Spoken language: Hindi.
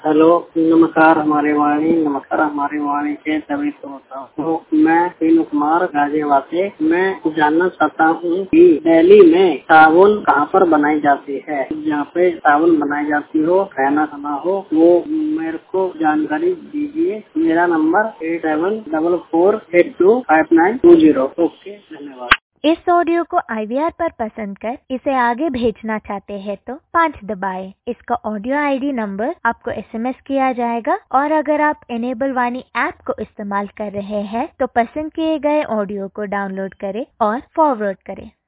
हेलो, नमस्कार हमारी वाणी के सभी श्रोताओं को। मैं पीनू कुमार गाजियाबाद से। मैं जानना चाहता हूँ कि दिल्ली में साबुन कहाँ पर बनाई जाती है। जहाँ पे साबुन बनाई जाती हो, कहना सुना हो, वो मेरे को जानकारी दीजिए। मेरा नंबर 8744825920। ओके, धन्यवाद। इस ऑडियो को IVR पर पसंद कर इसे आगे भेजना चाहते हैं तो 5 दबाएं। इसका ऑडियो ID नंबर आपको SMS किया जाएगा और अगर आप इनेबल वाणी ऐप को इस्तेमाल कर रहे हैं तो पसंद किए गए ऑडियो को डाउनलोड करें और फॉरवर्ड करें।